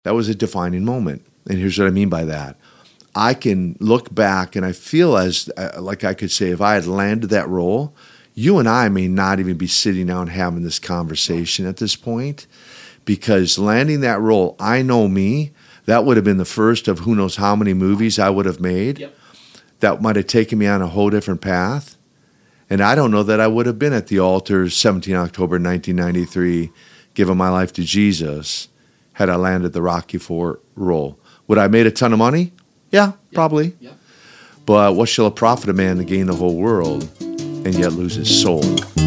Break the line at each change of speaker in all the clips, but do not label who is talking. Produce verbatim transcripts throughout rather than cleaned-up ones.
That was a defining moment. And here's what I mean by that. I can look back and I feel as uh, like I could say, if I had landed that role, you and I may not even be sitting down having this conversation at this point, because landing that role, I know me, that would have been the first of who knows how many movies I would have made. Yep. That might have taken me on a whole different path. And I don't know that I would have been at the altar seventeenth of October nineteen ninety-three, giving my life to Jesus, had I landed the Rocky four role. Would I have made a ton of money? Yeah, yeah. probably. Yeah. But what shall it profit a man to gain the whole world and yet lose his soul?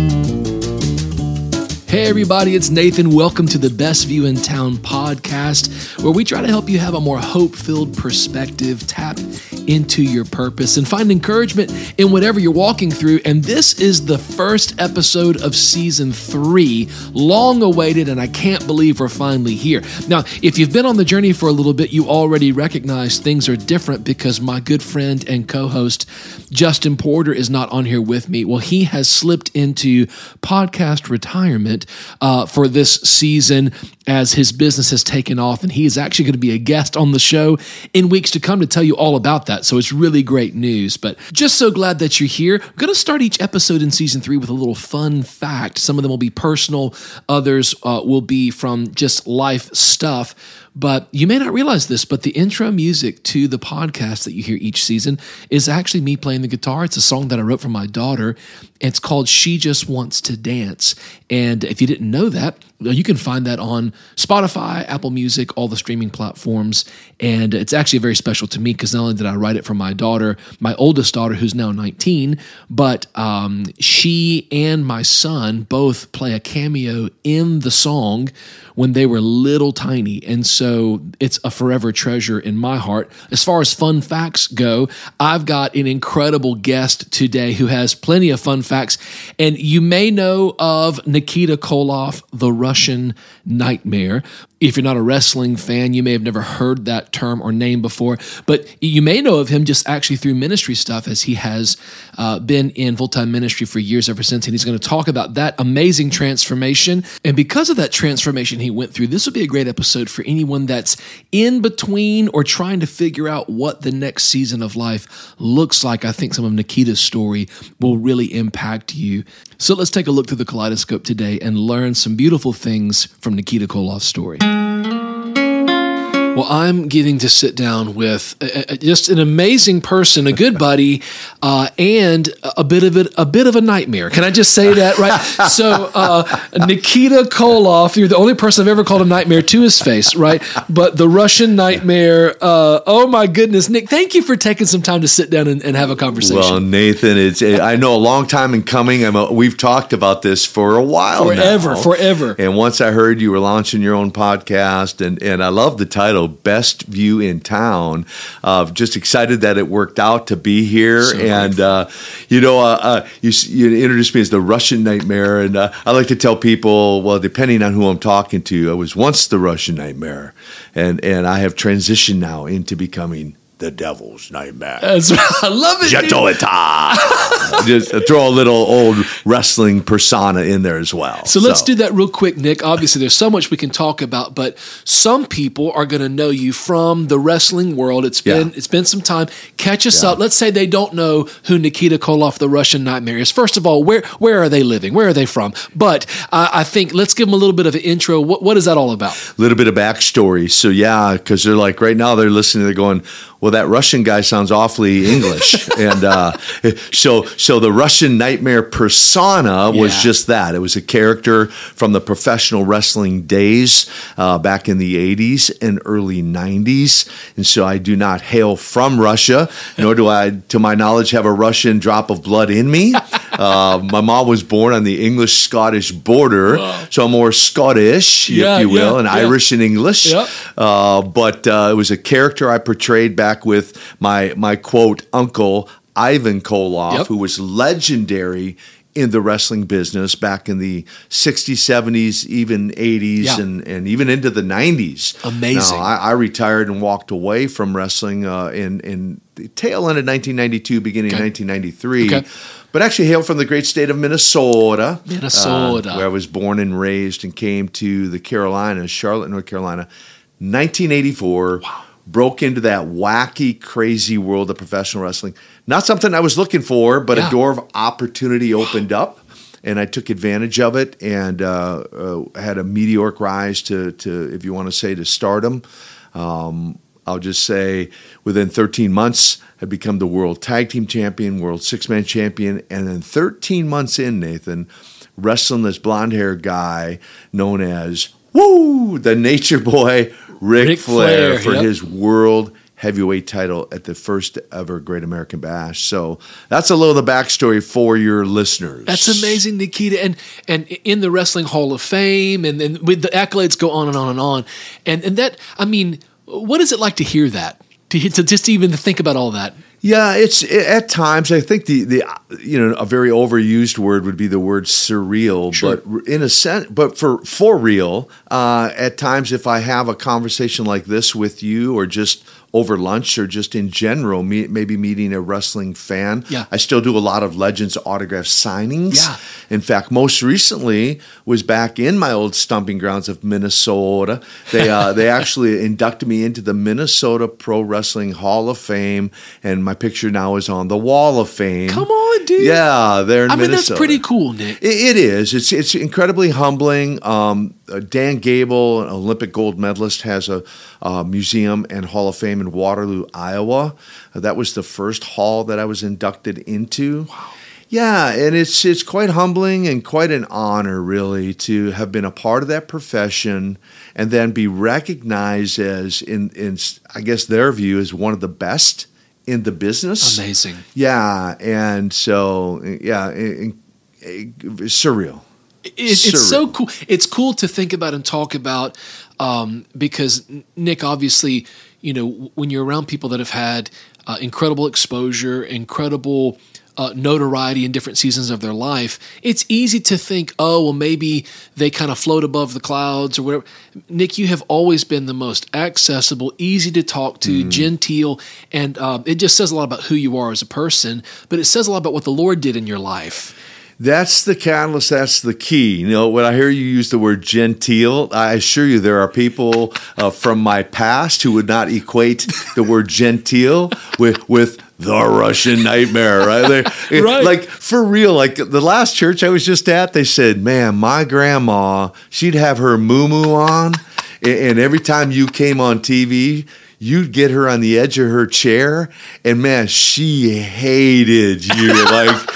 Hey everybody, it's Nathan. Welcome to the Best View in Town podcast, where we try to help you have a more hope-filled perspective, tap into your purpose, and find encouragement in whatever you're walking through. And this is the first episode of season three, long awaited, and I can't believe we're finally here. Now, if you've been on the journey for a little bit, you already recognize things are different because my good friend and co-host, Justin Porter, is not on here with me. Well, he has slipped into podcast retirement Uh, for this season as his business has taken off, and he is actually going to be a guest on the show in weeks to come to tell you all about that. So it's really great news, but just so glad that you're here. I'm going to start each episode in season three with a little fun fact. Some of them will be personal, others uh, will be from just life stuff. But you may not realize this, but the intro music to the podcast that you hear each season is actually me playing the guitar. It's a song that I wrote for my daughter. It's called She Just Wants to Dance. And if you didn't know that, you can find that on Spotify, Apple Music, all the streaming platforms. And it's actually very special to me because not only did I write it for my daughter, my oldest daughter, who's now nineteen, but um, she and my son both play a cameo in the song when they were little tiny. And so it's a forever treasure in my heart. As far as fun facts go, I've got an incredible guest today who has plenty of fun facts. And you may know of Nikita Koloff, the Russian Nightmare. If you're not a wrestling fan, you may have never heard that term or name before, but you may know of him just actually through ministry stuff, as he has uh, been in full-time ministry for years ever since, and he's going to talk about that amazing transformation. And because of that transformation he went through, this would be a great episode for anyone that's in between or trying to figure out what the next season of life looks like. I think some of Nikita's story will really impact you. So let's take a look through the kaleidoscope today and learn some beautiful things from Nikita Koloff's story. Well, I'm getting to sit down with a, a, just an amazing person, a good buddy, uh, and a bit of it, a bit of a nightmare. Can I just say that, right? So, uh, Nikita Koloff, you're the only person I've ever called a nightmare to his face, right? But the Russian Nightmare. Uh, oh my goodness, Nick! Thank you for taking some time to sit down and, and have a conversation.
Well, Nathan, it's I know a long time in coming. I'm a, we've talked about this for a while,
forever,
now.
forever.
And once I heard you were launching your own podcast, and and I love the title. Best View in Town. Uh, just excited that it worked out to be here. So and, uh, you know, uh, uh, you, you introduced me as the Russian Nightmare. And uh, I like to tell people, well, depending on who I'm talking to, I was once the Russian Nightmare. And, and I have transitioned now into becoming the Devil's Nightmare.
That's, I love it.
Just throw a little old wrestling persona in there as well.
So, so let's do that real quick, Nick. Obviously, there's so much we can talk about, but some people are going to know you from the wrestling world. It's been yeah. it's been some time. Catch us yeah. up. Let's say they don't know who Nikita Koloff, the Russian Nightmare, is. First of all, where where are they living? Where are they from? But uh, I think let's give them a little bit of an intro. What what is that all about?
A little bit of backstory. So yeah, because they're like right now they're listening. They're going, well, that Russian guy sounds awfully English. and uh, so so the Russian Nightmare persona was yeah. just that. It was a character from the professional wrestling days uh, back in the eighties and early nineties. And so I do not hail from Russia, nor do I, to my knowledge, have a Russian drop of blood in me. Uh, my mom was born on the English-Scottish border, wow. so I'm more Scottish,
yeah,
if you will,
yeah,
and
yeah.
Irish and English.
Yep.
Uh, but uh, it was a character I portrayed back with my, my quote, uncle, Ivan Koloff, yep. who was legendary in the wrestling business back in the sixties, seventies, even eighties, yeah. and, and even into the nineties.
Amazing.
Now, I, I retired and walked away from wrestling uh, in, in the tail end of nineteen ninety-two, beginning of okay. nineteen ninety-three. Okay. But actually hail from the great state of Minnesota.
Minnesota.
Uh, where I was born and raised and came to the Carolinas, Charlotte, North Carolina, nineteen eighty-four.
Wow.
Broke into that wacky, crazy world of professional wrestling. Not something I was looking for, but
Yeah.
a door of opportunity opened up, and I took advantage of it, and uh, uh, had a meteoric rise to, to, if you want to say, to stardom. Um, I'll just say within thirteen months, had become the world tag team champion, world six-man champion, and then thirteen months in, Nathan, wrestling this blonde-haired guy known as, woo, the Nature Boy, Ric,
Ric
Flair,
Flair,
for
yep.
his world heavyweight title at the first ever Great American Bash. So that's a little of the backstory for your listeners.
That's amazing, Nikita. And and in the Wrestling Hall of Fame, and, and with the accolades go on and on and on. And and that, I mean, what is it like to hear that? To, to just even to think about all that?
Yeah, it's at times. I think the the you know a very overused word would be the word surreal.
Sure.
But in a sense, but for for real, uh, at times if I have a conversation like this with you, or just over lunch, or just in general, me, maybe meeting a wrestling fan,
Yeah.
I still do a lot of Legends autograph signings.
Yeah.
In fact, most recently was back in my old stomping grounds of Minnesota. They uh, they actually inducted me into the Minnesota Pro Wrestling Hall of Fame, and my picture now is on the Wall of Fame.
Come on, dude.
Yeah, there in
I mean,
Minnesota.
that's pretty cool, Nick.
It, it is. It's it's incredibly humbling. Um, uh, Dan Gable, an Olympic gold medalist, has a uh, museum and Hall of Fame in Waterloo, Iowa. Uh, that was the first hall that I was inducted into. Wow. Yeah, and it's it's quite humbling and quite an honor, really, to have been a part of that profession and then be recognized as, in in I guess their view, as one of the best in the business.
Amazing.
Yeah, and so yeah, it, it, surreal.
It, it's so
Surreal.
cool. It's cool to think about and talk about um, because Nick, obviously, you know, when you're around people that have had uh, incredible exposure, incredible uh, notoriety in different seasons of their life, it's easy to think, oh, well, maybe they kind of float above the clouds or whatever. Nick, you have always been the most accessible, easy to talk to, mm. genteel, and uh, it just says a lot about who you are as a person, but it says a lot about what the Lord did in your life.
That's the catalyst. That's the key. You know, when I hear you use the word genteel, I assure you there are people uh, from my past who would not equate the word genteel with with the Russian nightmare, right? They,
Right.
Like, for real, like the last church I was just at, they said, man, my grandma, she'd have her muumuu on, and, and every time you came on T V, you'd get her on the edge of her chair, and man, she hated you. Like,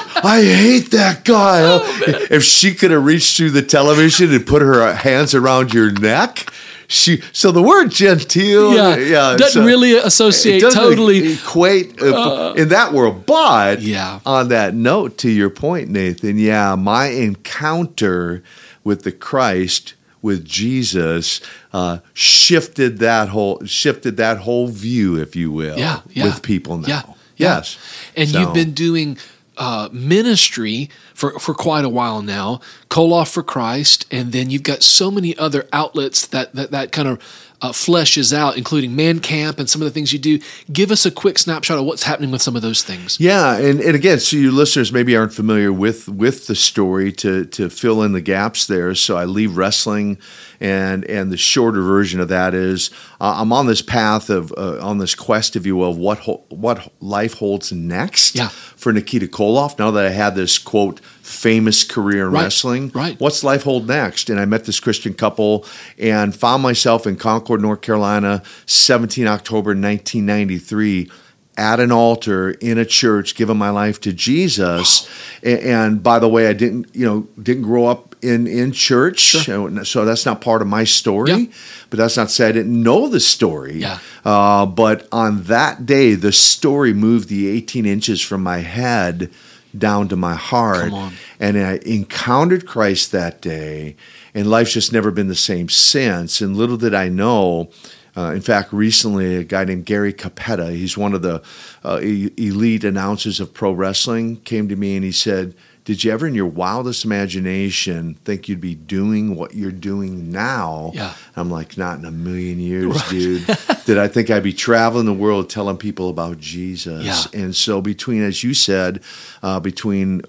I hate that guy.
Oh,
if she could have reached through the television and put her hands around your neck, she. So the word genteel,
Yeah,
yeah
doesn't
so
really associate
it doesn't
totally.
equate uh, in that world. But
Yeah.
on that note, to your point, Nathan, yeah, my encounter with the Christ, with Jesus, uh, shifted that whole shifted that whole view, if you will,
Yeah, yeah.
with people now.
Yeah, yeah.
Yes,
And
So-
you've been doing uh, ministry for, for quite a while now, Koloff for Christ, and then you've got so many other outlets that that, that kind of uh, fleshes out, including Man Camp and some of the things you do. Give us a quick snapshot of what's happening with some of those things.
Yeah, and, and again, so your listeners maybe aren't familiar with with the story, to to fill in the gaps there. So I leave wrestling, and and the shorter version of that is uh, I'm on this path of uh, on this quest, if you will, of what ho- what life holds next
Yeah.
for Nikita Koloff. Now that I had this quote famous career in
Right,
wrestling,
right.
what's life hold next? And I met this Christian couple and found myself in Concord, North Carolina, seventeenth of October nineteen ninety-three, at an altar in a church, giving my life to Jesus. And, and by the way, I didn't, you know, didn't grow up in in church,
Sure.
so that's not part of my story.
Yeah.
But that's not to say I didn't know the story.
Yeah.
Uh, but on that day, the story moved the eighteen inches from my head down to my heart.
Come on.
And I encountered Christ that day, and life's just never been the same since. And little did I know, uh, in fact, recently a guy named Gary Capetta, he's one of the uh, e- elite announcers of pro wrestling, came to me and he said, did you ever in your wildest imagination think you'd be doing what you're doing now?
Yeah.
I'm like, not in a million years, right. dude. Did I think I'd be traveling the world telling people about Jesus?
Yeah.
And so between, as you said, uh, between uh,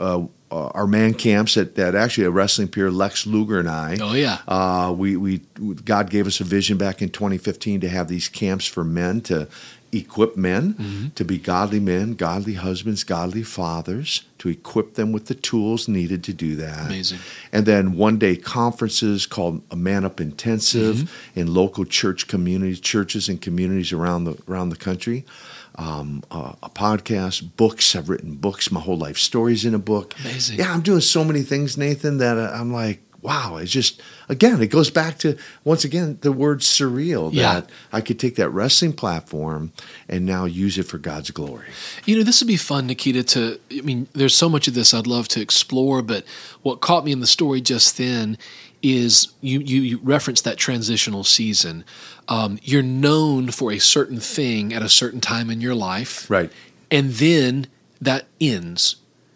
uh, our man camps that, that actually a wrestling peer, Lex Luger and I.
Oh yeah.
Uh, we we God gave us a vision back in twenty fifteen to have these camps for men to equip men mm-hmm. to be godly men, godly husbands, godly fathers, to equip them with the tools needed to do that.
Amazing.
And then one-day conferences called a Man Up Intensive mm-hmm. in local church communities, churches and communities around the around the country. Um, uh, a podcast, books. I've written books. My whole life stories in a book.
Amazing.
Yeah, I'm doing so many things, Nathan, that I'm like, wow, it's just, again, it goes back to, once again, the word surreal,
Yeah.
that I could take that wrestling platform and now use it for God's glory.
You know, this would be fun, Nikita, to, I mean, there's so much of this I'd love to explore, but what caught me in the story just then is you, you, you referenced that transitional season. Um, you're known for a certain thing at a certain time in your life.
Right.
And then that ends.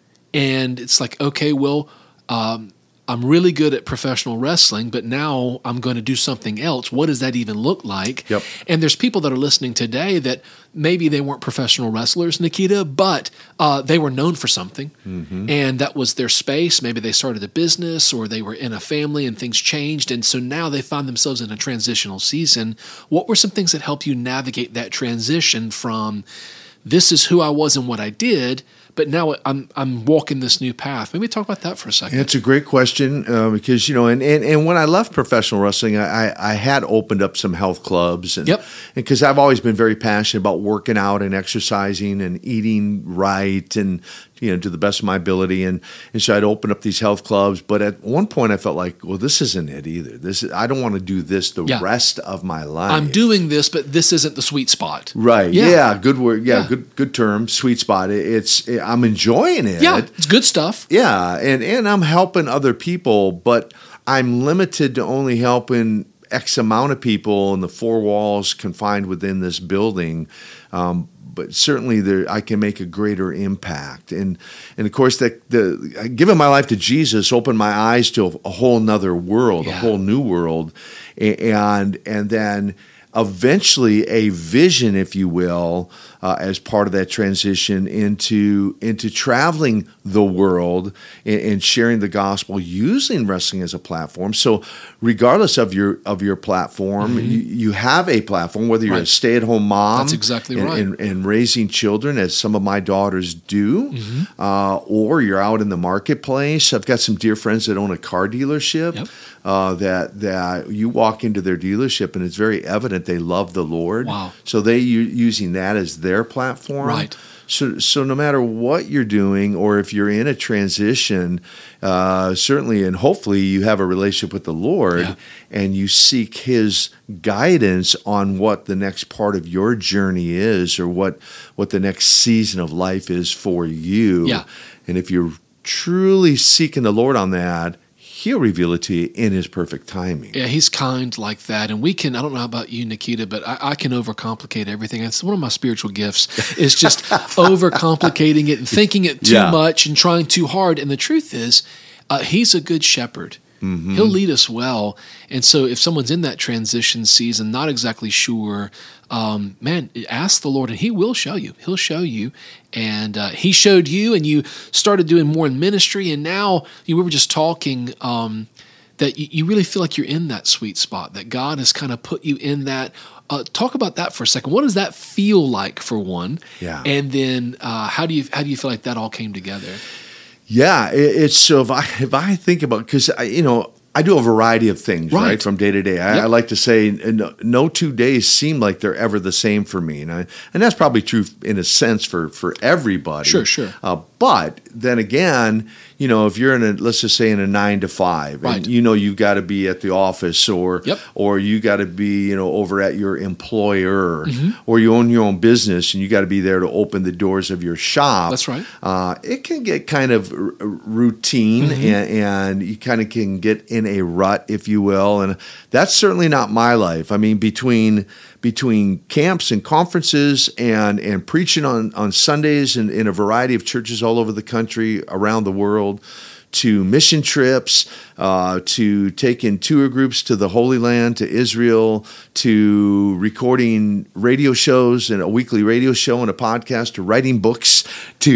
And it's like, okay, well, um, I'm really good at professional wrestling, but now I'm going to do something else. What does that even look like?
Yep.
And there's people that are listening today that maybe they weren't professional wrestlers, Nikita, but uh, they were known for something. Mm-hmm. And that was their space. Maybe they started a business or they were in a family and things changed. And so now they find themselves in a transitional season. What were some things that helped you navigate that transition from this is who I was and what I did, but now I'm I'm walking this new path? Maybe talk about that for a second.
It's a great question uh, because, you know, and, and, and when I left professional wrestling, I, I, I had opened up some health clubs. And,
Yep.
Because I've always been very passionate about working out and exercising and eating right and, you know, to the best of my ability. And, and so I'd open up these health clubs. But at one point I felt like, well, this isn't it either. This is, I don't want to do this the
Yeah.
rest of my life.
I'm doing this, but this isn't the sweet spot.
Right.
Yeah.
Yeah. Good word. Yeah,
Yeah.
Good. Good term. Sweet spot. It, it's. It, I'm enjoying it.
Yeah, it's good stuff.
Yeah, and and I'm helping other people, but I'm limited to only helping X amount of people in the four walls confined within this building. Um, but certainly, there I can make a greater impact, and and of course, that the giving my life to Jesus opened my eyes to a, a whole nother world,
Yeah.
a whole new world, and and then. Eventually, a vision, if you will, uh, as part of that transition into into traveling the world and, and sharing the gospel, using wrestling as a platform. So, regardless of your of your platform, mm-hmm. you, you have a platform. Whether you're
Right.
a stay at home mom,
That's exactly
and,
right.
and, and raising children, as some of my daughters do, mm-hmm. uh, or you're out in the marketplace. I've got some dear friends that own a car dealership.
Yep.
Uh, that that you walk into their dealership and it's very evident they love the Lord.
Wow.
So they u- using that as their platform.
Right.
So so no matter what you're doing, or if you're in a transition, uh, certainly and hopefully you have a relationship with the Lord,
Yeah.
and you seek His guidance on what the next part of your journey is, or what what the next season of life is for you.
Yeah.
And if you're truly seeking the Lord on that, He'll reveal it to you in His perfect timing.
Yeah, He's kind like that. And we can, I don't know about you, Nikita, but I, I can overcomplicate everything. It's one of my spiritual gifts is just overcomplicating it and thinking it too
Yeah.
much and trying too hard. And the truth is, uh, He's a good shepherd. Mm-hmm. He'll lead us well. And so if someone's in that transition season, not exactly sure, um, man, ask the Lord and He will show you. He'll show you. And uh, He showed you and you started doing more in ministry. And now you, we were just talking um, that you, you really feel like you're in that sweet spot, that God has kind of put you in that. Uh, talk about that for a second. What does that feel like for one?
Yeah.
And then uh, how do you how do you feel like that all came together?
Yeah, it, it's so if I if I think about, because you know I do a variety of things right,
Right.
from day to day. I,
Yep.
I like to say no, no two days seem like they're ever the same for me, and I, and that's probably true in a sense for for everybody.
Sure, sure.
Uh, but then again, you know, if you're in a, let's just say in a nine to five,
Right.
and you know you've got to be at the office, or
Yep.
or you got to be you know over at your employer,
Mm-hmm.
or you own your own business and you got to be there to open the doors of your shop.
That's right.
Uh, it can get kind of r- routine,
Mm-hmm.
and, and you kind of can get in a rut, if you will. And that's certainly not my life. I mean, between between camps and conferences and and preaching on, on Sundays in, in a variety of churches all over the country, around the world, to mission trips, uh, to taking tour groups to the Holy Land, to Israel, to recording radio shows and a weekly radio show and a podcast, to writing books, to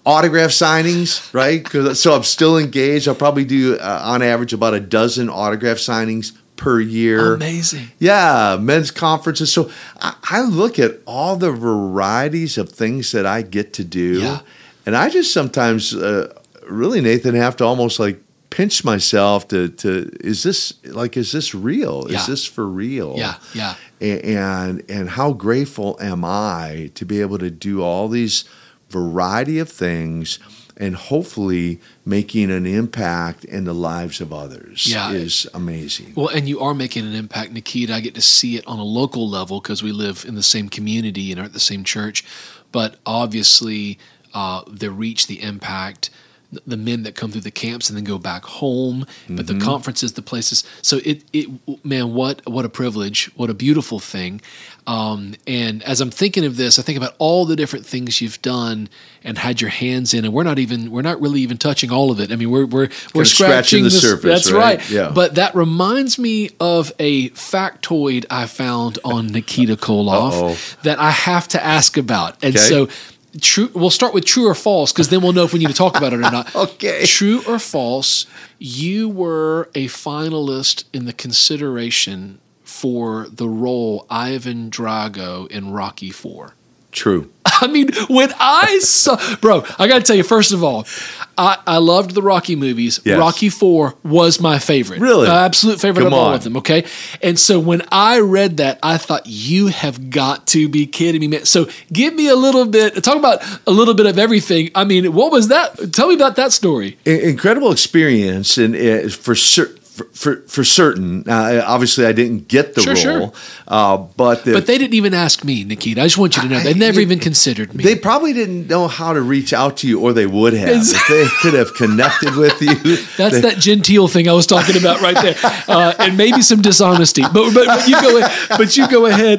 autograph signings, right? 'Cause- so I'm still engaged. I'll probably do, uh, on average, about a dozen autograph signings per year.
Amazing.
Yeah, men's conferences. So I, I look at all the varieties of things that I get to do.
Yeah.
And I just sometimes, uh, really, Nathan, have to almost like pinch myself to, to is this like, is this real?
Yeah.
Is this for real?
Yeah, yeah.
A- And, and how grateful am I to be able to do all these variety of things and hopefully making an impact in the lives of others
Yeah.
is amazing.
Well, and you are making an impact, Nikita. I get to see it on a local level because we live in the same community and are at the same church. But obviously, uh, the reach, the impact, th- the men that come through the camps and then go back home, but the conferences, the places. So it, it, man, what, what a privilege, what a beautiful thing. Um, and as I'm thinking of this, I think about all the different things you've done and had your hands in, and we're not even, we're not really even touching all of it. I mean, we're, we're, we're
Kinda
scratching
scratching the
this-
surface,
That's
right?
right.
Yeah.
But that reminds me of a factoid I found on Nikita Koloff
Uh-oh.
that I have to ask about. And
Okay.
so true, we'll start with true or false, because then we'll know if we need to talk about it or not.
Okay.
True or false, you were a finalist in the consideration for the role Ivan Drago in Rocky four.
True.
I mean, when I saw, bro, I got to tell you, first of all, I, I loved the Rocky movies.
Yes.
Rocky four was my favorite.
Really?
My absolute favorite
Come
of all
on.
of them, okay? And so when I read that, I thought, you have got to be kidding me, man. So give me a little bit, talk about a little bit of everything. I mean, what was that? Tell me about that story.
I- incredible experience, and uh, for certain. For, for, for certain, uh, obviously I didn't get the
Sure,
role,
sure.
uh, but the,
But they didn't even ask me, Nikita. I just want you to know. They
I-
never
you-
even considered me.
they probably didn't know how to reach out to you, or they would have. If they could have connected with you.
That's
they-
that genteel thing I was talking about right there, uh, and maybe some dishonesty. But but, but you go but you go ahead.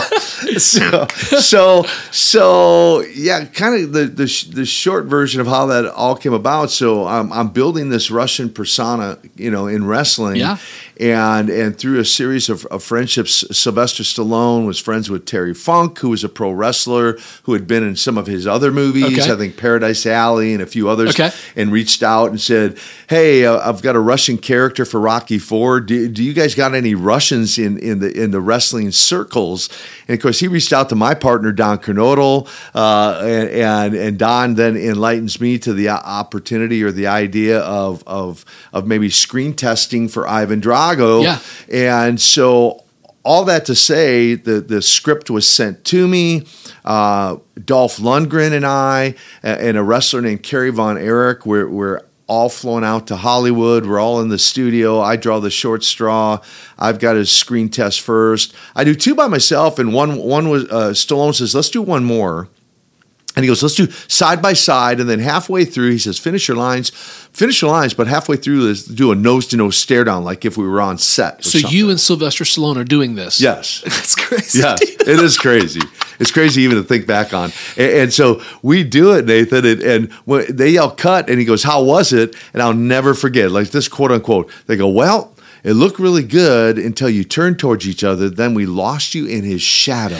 so, so, so, yeah, kind of the, the sh- the short version of how that all came about. So I'm, I'm building this Russian persona, you know, in wrestling.
Yeah.
And and through a series of, of friendships, Sylvester Stallone was friends with Terry Funk, who was a pro wrestler who had been in some of his other movies,
Okay.
I think Paradise Alley and a few others,
Okay.
and reached out and said, hey, uh, I've got a Russian character for Rocky four. Do, do you guys got any Russians in, in the in the wrestling circles? And of course, he reached out to my partner, Don Kernodle, uh, and, and and Don then enlightens me to the opportunity or the idea of of of maybe screen testing for Ivan Drago.
Yeah.
And so all that to say, the, the script was sent to me. Uh, Dolph Lundgren and I, and a wrestler named Kerry Von Erich, we're, we're all flown out to Hollywood. We're all in the studio. I draw the short straw. I've got a screen test first. I do two by myself, and one one was uh, Stallone says, let's do one more. And he goes, let's do side by side. And then halfway through, he says, finish your lines, finish your lines. But halfway through, let's do a nose to nose stare down, like if we were on set. or
So
something.
you and Sylvester Stallone are doing this.
Yes.
That's crazy.
Yes, it is crazy. It's crazy even to think back on. And, and so we do it, Nathan, and, and when they yell cut, and he goes, how was it? And I'll never forget, like this quote unquote, they go, well, it looked really good until you turned towards each other. Then we lost you in his shadow.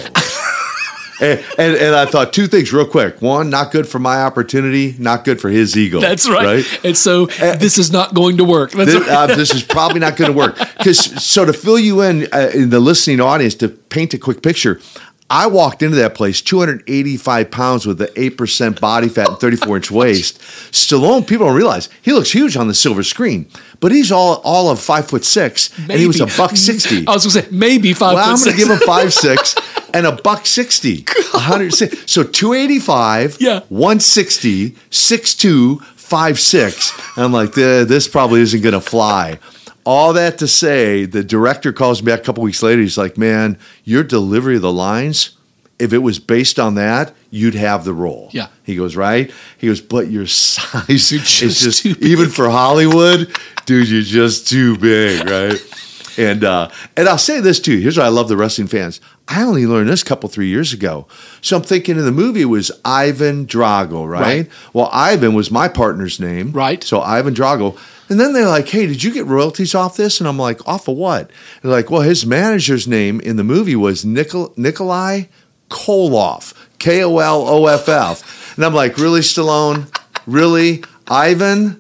And, and and I thought two things real quick. One, not good for my opportunity, not good for his ego.
That's right. And so this is not going to work. That's
This,
right.
uh, this is probably not going to work. Because so to fill you in, uh, in the listening audience, to paint a quick picture, I walked into that place, two hundred eighty-five pounds with the eight percent body fat and thirty-four inch waist. Stallone, people don't realize, he looks huge on the silver screen, but he's all all of five foot six, and he was a
Maybe.
buck sixty.
I was going to say maybe five
Well,
foot
I'm going
six.
to give him five six and a buck sixty, one hundred six. So two eighty-five,
Yeah.
one sixty, six two, five six. And I'm like, "Th- this probably isn't going to fly. All that to say, the director calls me back a couple weeks later. He's like, man, your delivery of the lines, if it was based on that, you'd have the role.
Yeah.
He goes, right? He goes, but your size
You're
is
just
just,
too big.
even for Hollywood, dude, you're just too big, right? And uh, and I'll say this too. Here's what I love the wrestling fans. I only learned this a couple, three years ago. So I'm thinking in the movie it was Ivan Drago, right?
Right.
Well, Ivan was my partner's name.
Right.
So Ivan Drago. And then they're like, hey, did you get royalties off this? And I'm like, off of what? They're like, well, his manager's name in the movie was Nikol- Nikolai Koloff, K O L O F F. And I'm like, really, Stallone? Really? Ivan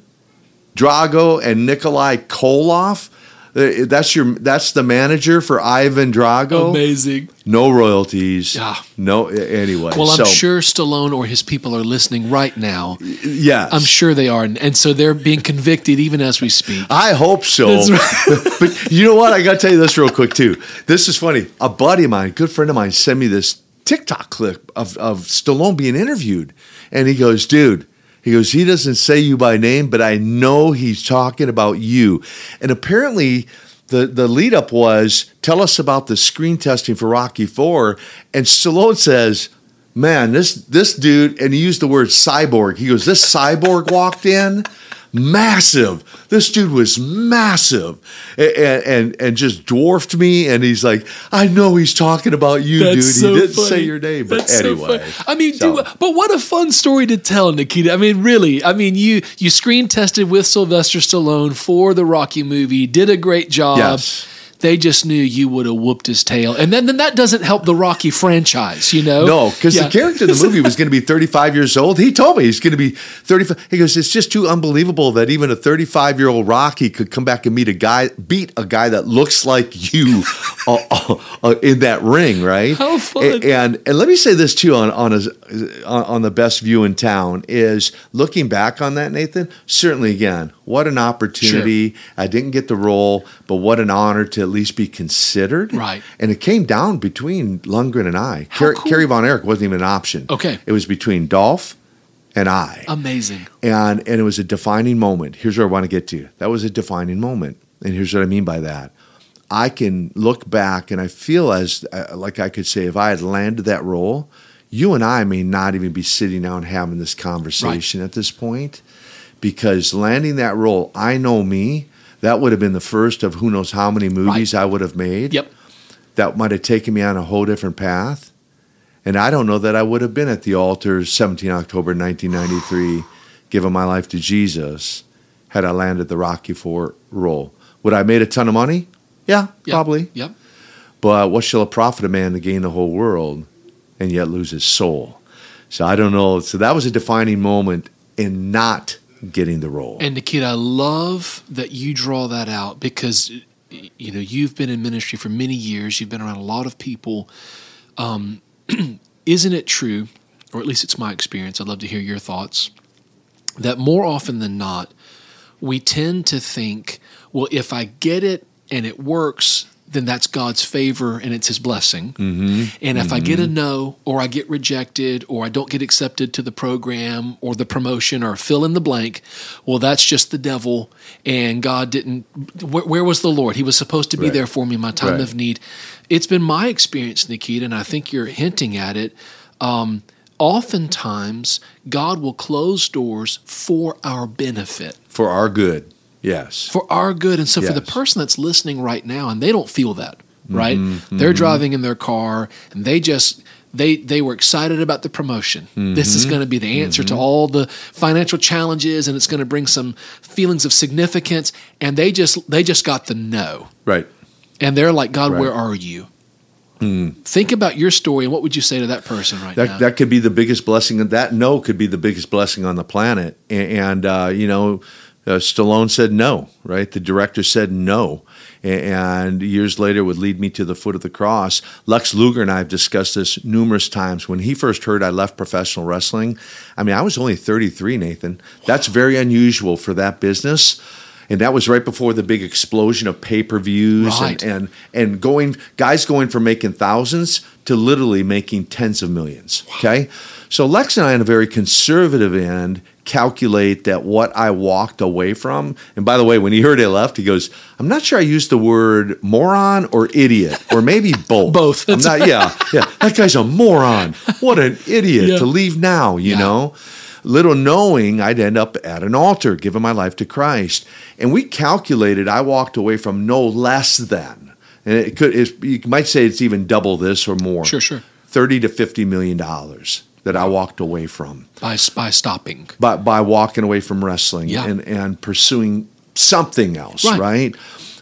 Drago and Nikolai Koloff? Uh, That's your. That's the manager for Ivan Drago.
Amazing.
No royalties.
Yeah.
No. Anyway.
Well, I'm
so,
sure Stallone or his people are listening right now.
Yes.
I'm sure they are, and so they're being convicted even as we speak.
I hope so.
That's right.
But you know what? I got to tell you this real quick too. This is funny. A buddy of mine, a good friend of mine, sent me this TikTok clip of of Stallone being interviewed, and he goes, "Dude." He goes, he doesn't say you by name, but I know he's talking about you. And apparently the, the lead up was, tell us about the screen testing for Rocky four. And Stallone says, man, this this dude, and he used the word cyborg. He goes, this cyborg walked in, massive. This dude was massive and, and and just dwarfed me. And he's like, I know he's talking about you,
That's
dude.
so
he didn't
funny.
say your name, but
That's so
anyway.
funny. I mean,
So-
dude, but what a fun story to tell, Nikita. I mean, really. I mean, you you screen tested with Sylvester Stallone for the Rocky movie, did a great job.
Yes.
They just knew you would have whooped his tail. And then, then that doesn't help the Rocky franchise, you know?
No, because
Yeah.
the character in the movie was going to be thirty-five years old. He told me he's going to be thirty-five. He goes, it's just too unbelievable that even a thirty-five-year-old Rocky could come back and meet a guy, beat a guy that looks like you uh, uh, uh, in that ring, right?
How fun.
A- And and let me say this too on on, a, on on the best view in town is looking back on that, Nathan. Certainly, again, what an opportunity. I didn't get the role, but what an honor to at least be considered.
Right.
And it came down between Lundgren and I.
How
Car-
cool.
Kerry Von Erich wasn't even an option.
Okay.
It was between Dolph and I.
Amazing.
And and it was a defining moment. Here's where I want to get to. That was a defining moment. And here's what I mean by that. I can look back and I feel as uh, like I could say if I had landed that role, you and I may not even be sitting down having this conversation at this point, because landing that role, I know me, that would have been the first of who knows how many movies
Right.
I would have made.
Yep.
That might have taken me on a whole different path. And I don't know that I would have been at the altar seventeenth of October nineteen ninety-three, giving my life to Jesus, had I landed the Rocky four role. Would I have made a ton of money? Yeah,
Yep.
probably.
Yep.
But what shall it profit a man to gain the whole world and yet lose his soul? So I don't know. So that was a defining moment in not getting the role.
And Nikita, I love that you draw that out because, you know, you've been in ministry for many years. You've been around a lot of people. Um, isn't it true, or at least it's my experience, I'd love to hear your thoughts, that more often than not, we tend to think, well, if I get it and it works, then that's God's favor and it's his blessing.
Mm-hmm.
And if
mm-hmm.
I get a no, or I get rejected, or I don't get accepted to the program or the promotion or fill in the blank, well, that's just the devil. And God didn't, where, where was the Lord? He was supposed to be
Right.
there for me in my time
Right.
of need. It's been my experience, Nikita, and I think you're hinting at it. Um, oftentimes, God will close doors for our benefit.
For our good, yes.
For our good. And so for the
Yes.
person that's listening right now and they don't feel that, right?
Mm-hmm,
They're driving in their car and they just they they were excited about the promotion. This is going to be the answer to all the financial challenges and it's going to bring some feelings of significance, and they just they just got the no.
Right.
And they're like, God,
Right.
where are you? Think about your story and what would you say to that person right
That
now?
that could be the biggest blessing. That no could be the biggest blessing on the planet. And, and uh, you know, uh, Stallone said no, right? The director said no. And years later would lead me to the foot of the cross. Lex Luger and I have discussed this numerous times. When he first heard I left professional wrestling, I mean, I was only thirty-three, Nathan. That's very unusual for that business. And that was right before the big explosion of pay-per-views
Right.
and, and and going guys going from making thousands to literally making tens of millions. Okay, so Lex and I, on a very conservative end, calculate that what I walked away from. And by the way, when he heard I left, he goes, "I'm not sure I used the word moron or idiot, or maybe both.
Both.
I'm not. Yeah, yeah. That guy's a moron. What an idiot
Yeah.
to leave now. You
Yeah.
know." Little knowing I'd end up at an altar, giving my life to Christ. And we calculated I walked away from no less than, and it could, it's, you might say it's even double this or more.
Sure, sure.
thirty to fifty million dollars that I walked away from
by, by stopping.
by, by walking away from wrestling
Yeah.
and, and pursuing something else,
Right.
right?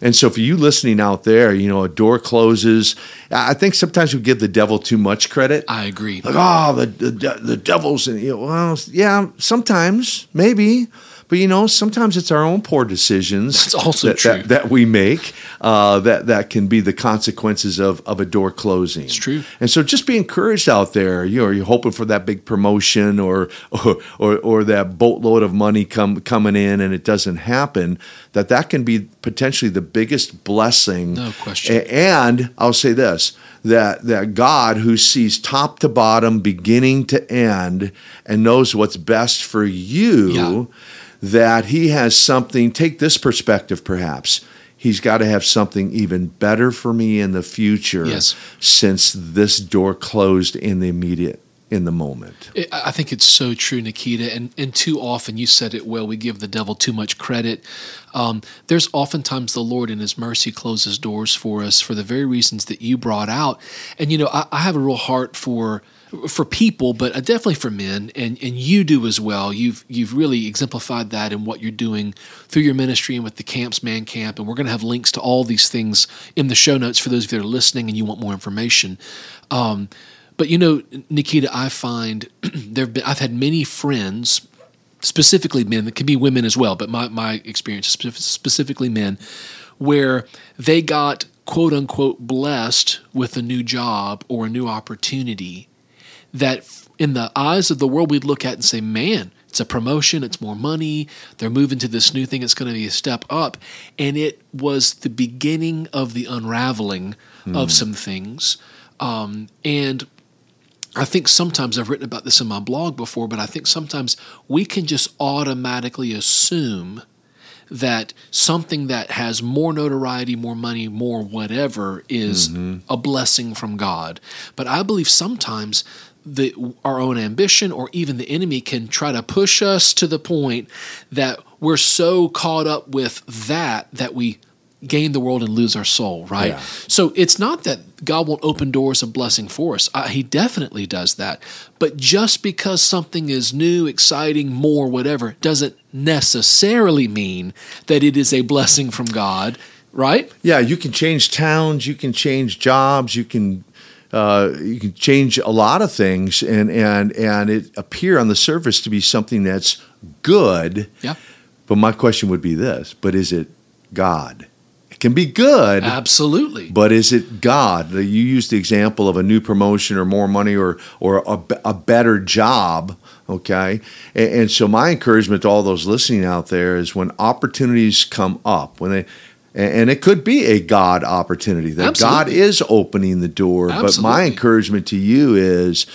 And so for you listening out there, you know, a door closes. I think sometimes we give the devil too much credit.
I agree.
Like, oh, the the, the devil's, and you know, well, yeah, sometimes, maybe. But, you know, sometimes it's our own poor decisions
That's also
that,
true.
that, that we make uh, that, that can be the consequences of, of a door closing.
It's true.
And so just be encouraged out there. You know, you're hoping for that big promotion or or or, or that boatload of money come, coming in and it doesn't happen, that that can be potentially the biggest blessing.
No question.
A- and I'll say this, that that God, who sees top to bottom, beginning to end, and knows what's best for you,
Yeah.
that he has something, take this perspective perhaps, he's got to have something even better for me in the future,
Yes.
since this door closed in the immediate, in the moment.
It, I think it's so true, Nikita, and, and too often, you said it well, we give the devil too much credit. Um, there's oftentimes the Lord in his mercy closes doors for us for the very reasons that you brought out. And, you know, I, I have a real heart for for people, but definitely for men, and, and you do as well. You've you've really exemplified that in what you're doing through your ministry and with the Camps Man Camp, and we're going to have links to all these things in the show notes for those of you that are listening and you want more information. Um, but you know, Nikita, I find there have been, I've had many friends, specifically men, that can be women as well, but my, my experience is specifically men, where they got quote unquote blessed with a new job or a new opportunity that in the eyes of the world we'd look at and say, man, it's a promotion, it's more money, they're moving to this new thing, it's going to be a step up. And it was the beginning of the unraveling mm. of some things. Um, and I think sometimes, I've written about this in my blog before, but I think sometimes we can just automatically assume that something that has more notoriety, more money, more whatever is mm-hmm. a blessing from God. But I believe sometimes the our own ambition or even the enemy can try to push us to the point that we're so caught up with that that we gain the world and lose our soul, right?
Yeah.
So it's not that God won't open doors of blessing for us. Uh, he definitely does that. But just because something is new, exciting, more, whatever, doesn't necessarily mean that it is a blessing from God, right?
Yeah, you can change towns, you can change jobs, you can uh, you can change a lot of things, and and and it appear on the surface to be something that's good.
Yeah.
But my question would be this: but is it God? It can be good,
absolutely.
But is it God? You used the example of a new promotion or more money or or a, a better job. Okay, and, and so my encouragement to all those listening out there is when opportunities come up, when they. And it could be a God opportunity, that
Absolutely.
God is opening the door.
Absolutely.
But my encouragement to you is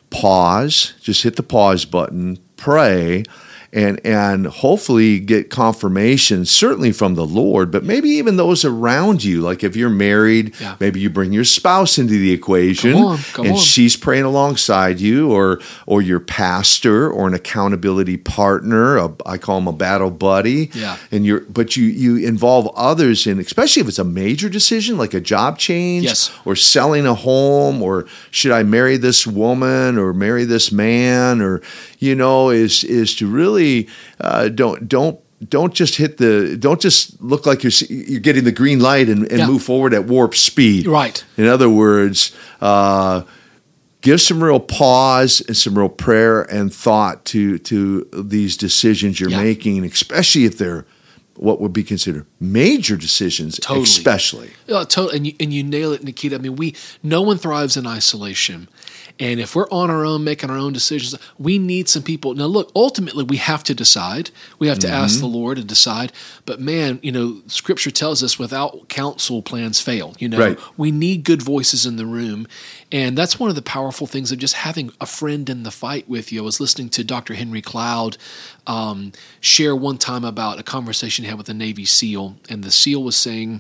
pause, just hit the pause button, pray, and and hopefully get confirmation, certainly from the Lord, but maybe even those around you. Like if you're married, yeah. maybe you bring your spouse into the equation,
come on, come
and
on.
she's praying alongside you, or or your pastor, or an accountability partner. A, I call him a battle buddy.
Yeah.
And you're, but you you involve others in, especially if it's a major decision like a job change,
yes.
or selling a home, or should I marry this woman or marry this man, or you know, is is to really uh, don't don't don't just hit the don't just look like you're you're getting the green light and, and
yeah.
move forward at warp speed.
Right.
In other words, uh, give some real pause and some real prayer and thought to to these decisions you're
yeah.
making, especially if they're what would be considered major decisions,
totally.
especially.
Yeah, totally. And you, and you nail it, Nikita. I mean, we no one thrives in isolation. And if we're on our own, making our own decisions, we need some people. Now, look, ultimately, we have to decide. We have to mm-hmm. ask the Lord and decide. But man, you know, Scripture tells us without counsel, plans fail. You know,
right.
we need good voices in the room. And that's one of the powerful things of just having a friend in the fight with you. I was listening to Doctor Henry Cloud um, share one time about a conversation he had with a Navy SEAL. And the SEAL was saying,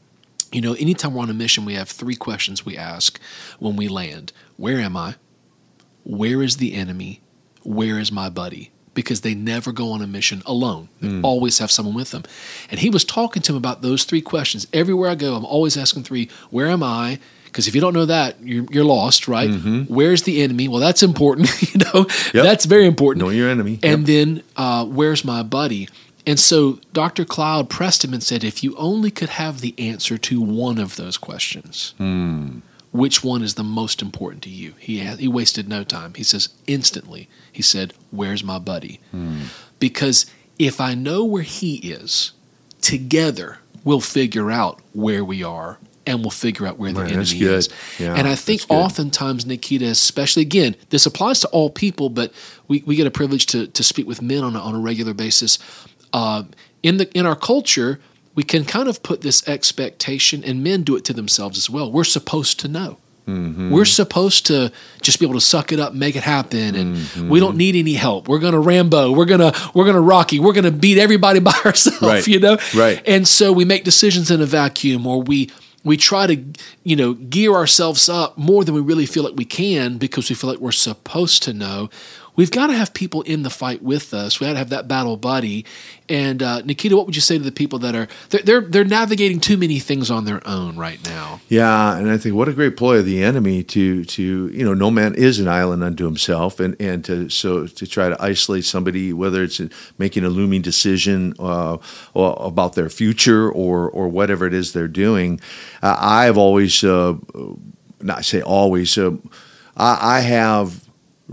you know, anytime we're on a mission, we have three questions we ask when we land. Where am I? Where is the enemy? Where is my buddy? Because they never go on a mission alone. They mm. always have someone with them. And he was talking to him about those three questions. Everywhere I go, I'm always asking three. Where am I? Because if you don't know that, you're, you're lost, right? Mm-hmm. Where's the enemy? Well, that's important. you know,
yep.
That's very important.
Know your enemy.
And
yep.
then, uh, where's my buddy? And so Doctor Cloud pressed him and said, if you only could have the answer to one of those questions,
Hmm.
which one is the most important to you? He had, he wasted no time. He says, instantly, he said, where's my buddy?
Hmm.
Because if I know where he is, together we'll figure out where we are, and we'll figure out where the
Man,
enemy
that's good.
is.
Yeah,
and I think
that's good.
oftentimes, Nikita, especially, again, this applies to all people, but we, we get a privilege to, to speak with men on a, on a regular basis. Uh, in the in our culture, we can kind of put this expectation, and men do it to themselves as well. We're supposed to know.
Mm-hmm.
We're supposed to just be able to suck it up, make it happen, and
Mm-hmm.
we don't need any help. We're gonna Rambo. We're gonna we're gonna Rocky. We're gonna beat everybody by ourselves.
Right.
You know.
Right.
And so we make decisions in a vacuum, or we we try to you know gear ourselves up more than we really feel like we can because we feel like we're supposed to know. We've got to have people in the fight with us. We got to have that battle buddy. And uh, Nikita, what would you say to the people that are they're, they're they're navigating too many things on their own right now?
Yeah, and I think what a great ploy of the enemy to to you know no man is an island unto himself, and and to so to try to isolate somebody, whether it's making a looming decision uh, or about their future or or whatever it is they're doing. Uh, I have always, uh, not say always, uh, I, I have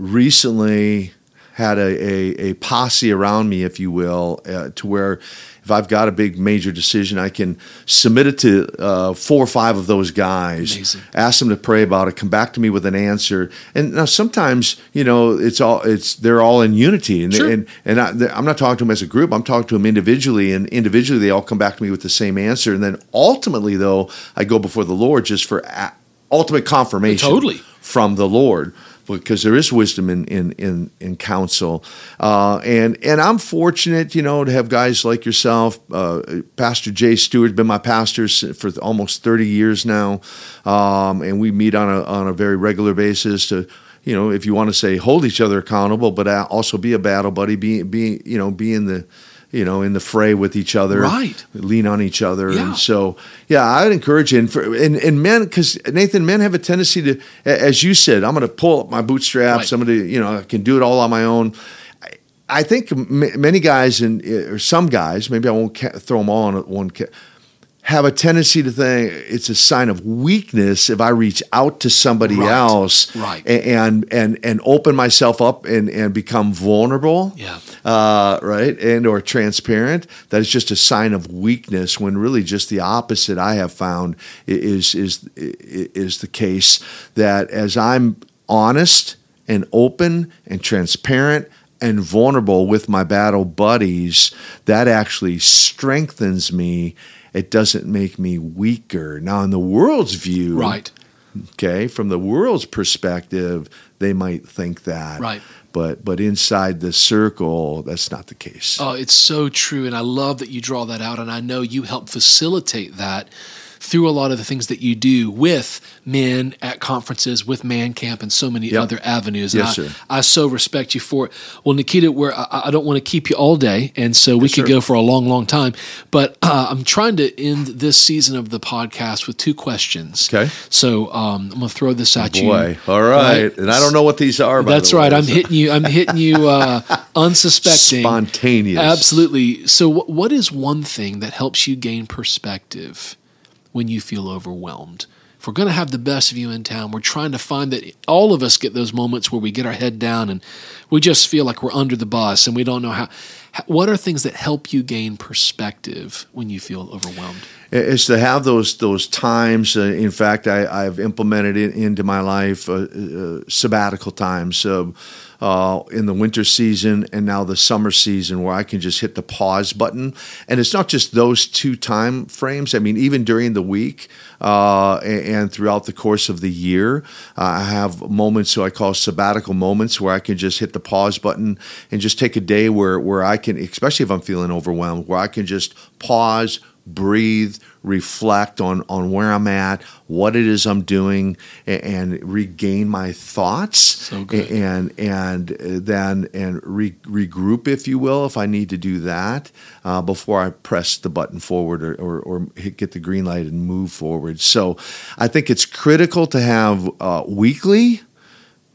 recently had a, a, a posse around me, if you will, uh, to where if I've got a big major decision, I can submit it to uh, four or five of those guys,
Amazing.
ask them to pray about it, come back to me with an answer. And now sometimes, you know, it's all it's they're all in unity, and
Sure.
and and I, I'm not talking to them as a group. I'm talking to them individually, and individually they all come back to me with the same answer. And then ultimately, though, I go before the Lord just for a- ultimate confirmation
Totally.
from the Lord. Because there is wisdom in in in, in counsel, uh, and and I'm fortunate, you know, to have guys like yourself. Uh, Pastor Jay Stewart has been my pastor for almost thirty years now, um, and we meet on a on a very regular basis to, you know, if you want to say hold each other accountable, but also be a battle buddy, be be you know be in the you know, in the fray with each other,
Right.
lean on each other.
Yeah.
And so, yeah, I would encourage you. And, for, and, and men, because Nathan, men have a tendency to, as you said, I'm going to pull up my bootstraps.
Right.
I'm going to, you know, I can do it all on my own. I, I think m- many guys, and or some guys, maybe I won't ca- throw them all on one, ca- have a tendency to think it's a sign of weakness if I reach out to somebody
Right.
else
Right.
and and and open myself up and, and become vulnerable.
Yeah.
Uh, right, and or transparent. That is just a sign of weakness. When really, just the opposite. I have found is is is the case that as I'm honest and open and transparent and vulnerable with my battle buddies, that actually strengthens me. It doesn't make me weaker. Now, in the world's view,
Right.
okay, from the world's perspective, they might think that.
Right.
But but inside the circle, that's not the case.
Oh, it's so true. And I love that you draw that out. And I know you help facilitate that through a lot of the things that you do with men at conferences, with Man Camp, and so many
Yep.
other avenues.
Yes,
and I,
sir.
I so respect you for it. Well, Nikita, we're, I, I don't want to keep you all day, and so we
Yes,
could
sir.
go for a long, long time. But uh, I'm trying to end this season of the podcast with two questions.
Okay.
So um, I'm going to throw this at you.
Boy, all right. And I don't know what these are, by
That's
the way.
right. I'm hitting you. I'm hitting you uh, unsuspecting.
Spontaneous.
Absolutely. So, wh- what is one thing that helps you gain perspective when you feel overwhelmed? If we're going to have the best view in town, we're trying to find that all of us get those moments where we get our head down and we just feel like we're under the bus and we don't know how. how what are things that help you gain perspective when you feel overwhelmed?
Is to have those those times. Uh, in fact, I, I've implemented it into my life, uh, uh, sabbatical times uh, uh, in the winter season and now the summer season, where I can just hit the pause button. And it's not just those two time frames. I mean, even during the week uh, and, and throughout the course of the year, uh, I have moments so I call sabbatical moments where I can just hit the pause button and just take a day where where I can, especially if I'm feeling overwhelmed, where I can just pause, breathe, reflect on, on where I'm at, what it is I'm doing, and, and regain my thoughts,
So good.
and and then and re, regroup, if you will, if I need to do that uh, before I press the button forward or, or, or hit, get the green light and move forward. So I think it's critical to have uh, weekly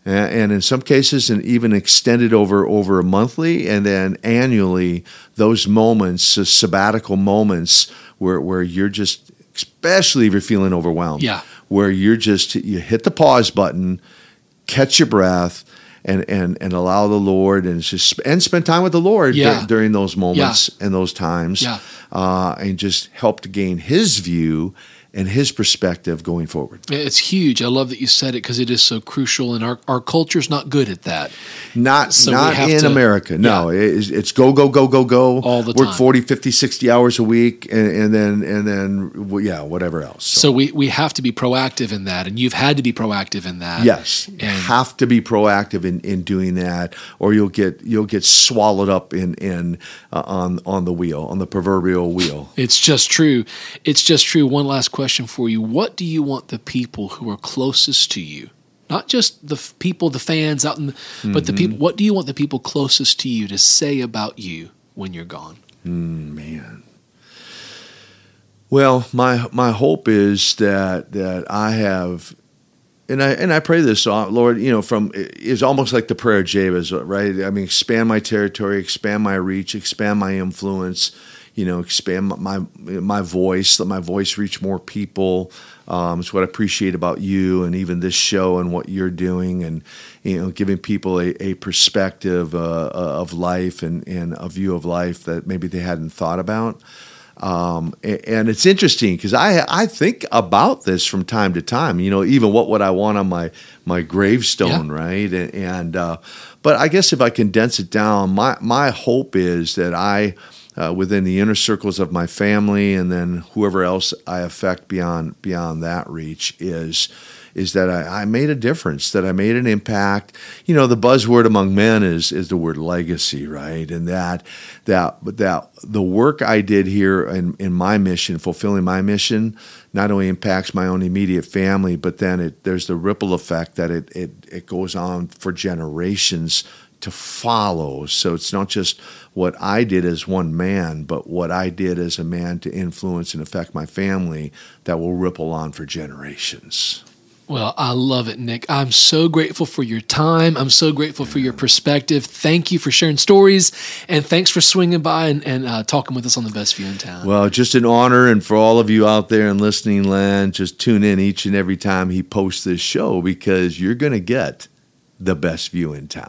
and in some cases, and even extended over over a monthly and then annually, those moments, uh, sabbatical moments, where where you're just, especially if you're feeling overwhelmed,
yeah,
where you're just you hit the pause button, catch your breath, and and and allow the Lord and just and spend time with the Lord
yeah.
dur- during those moments
yeah.
and those times,
yeah.
uh, and just help to gain His view and His perspective going forward.
It's huge. I love that you said it because it is so crucial, and our, our culture's not good at that.
Not
So
not
we have
in
to-
America. No,
yeah.
it's, it's go, go, go, go, go.
All the
Work
time.
forty, fifty, sixty hours a week, and, and then, and then, well, yeah, whatever else. So,
So we, we have to be proactive in that, and you've had to be proactive in that.
yes, you
And-
have to be proactive in, in doing that, or you'll get you'll get swallowed up in in uh, on on the wheel, on the proverbial wheel.
It's just true. It's just true. One last question for you. What do you want the people who are closest to you, not just the f- people, the fans out in, the, but the people, what do you want the people closest to you to say about you when you're gone?
Mm, man. Well, my my hope is that that I have, and I and I pray this, uh, Lord, you know, from is almost like the prayer of Jabez, right? I mean, expand my territory, expand my reach, expand my influence, you know, expand my my voice, let my voice reach more people. Um, it's what I appreciate about you and even this show and what you're doing, and you know, giving people a, a perspective uh, of life and, and a view of life that maybe they hadn't thought about. Um, and it's interesting because I I think about this from time to time. You know, even what would I want on my my gravestone,
Yeah.
right? And, and uh, but I guess if I condense it down, my my hope is that I, uh, within the inner circles of my family, and then whoever else I affect beyond beyond that reach, is is that I, I made a difference, that I made an impact. You know, the buzzword among men is is the word legacy, right? And that that that the work I did here in, in my mission, fulfilling my mission, not only impacts my own immediate family, but then it there's the ripple effect that it it, it goes on for generations to follow. So it's not just what I did as one man, but what I did as a man to influence and affect my family that will ripple on for generations.
Well, I love it, Nick. I'm so grateful for your time. I'm so grateful for your perspective. Thank you for sharing stories, and thanks for swinging by and, and uh, talking with us on the Best View in Town.
Well, just an honor, and for all of you out there in listening land, just tune in each and every time he posts this show, because you're going to get the best view in town.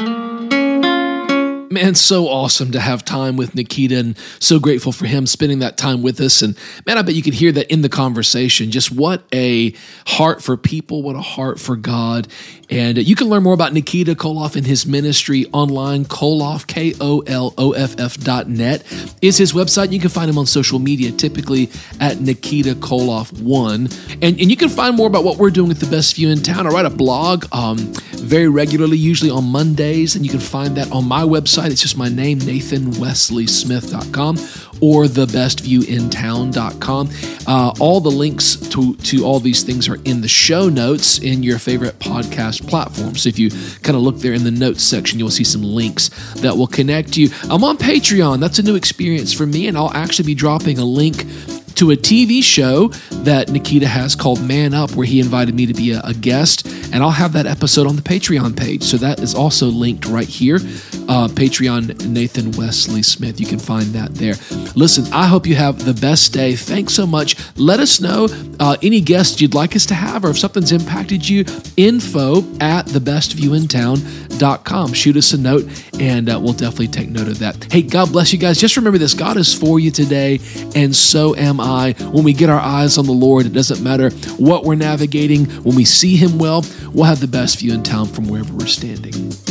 Man, so awesome to have time with Nikita, and so grateful for him spending that time with us. And man, I bet you could hear that in the conversation. Just what a heart for people, what a heart for God. And you can learn more about Nikita Koloff and his ministry online. Koloff, K O L O F F dot net is his website. You can find him on social media, typically at Nikita Koloff one. And, and you can find more about what we're doing with the Best View in Town. I write a blog um, very regularly, usually on Mondays, and you can find that on my website. It's just my name, Nathan Wesley Smith dot com, or the best view in town dot com. Uh, all the links to, to all these things are in the show notes in your favorite podcast platform. So if you kind of look there in the notes section, you'll see some links that will connect you. I'm on Patreon. That's a new experience for me, and I'll actually be dropping a link to a T V show that Nikita has called Man Up, where he invited me to be a, a guest, and I'll have that episode on the Patreon page. So that is also linked right here. Uh, Patreon, Nathan Wesley Smith. You can find that there. Listen, I hope you have the best day. Thanks so much. Let us know uh, any guests you'd like us to have, or if something's impacted you, info at the best view in town dot com. Shoot us a note, and uh, we'll definitely take note of that. Hey, God bless you guys. Just remember this: God is for you today, and so am I. When we get our eyes on the Lord, it doesn't matter what we're navigating. When we see Him well, we'll have the best view in town from wherever we're standing.